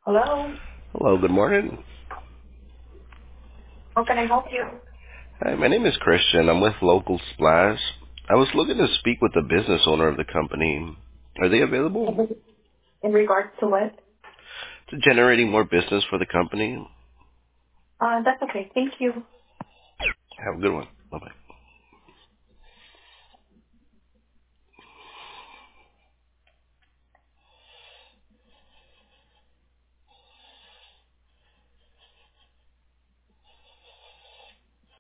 Hello. Hello, good morning. How can I help you? Hi, my name is Christian. I'm with Local Splash. I was looking to speak with the business owner of the company. Are they available? In regards to what? To generating more business for the company? That's okay. Thank you. Have a good one. Bye-bye.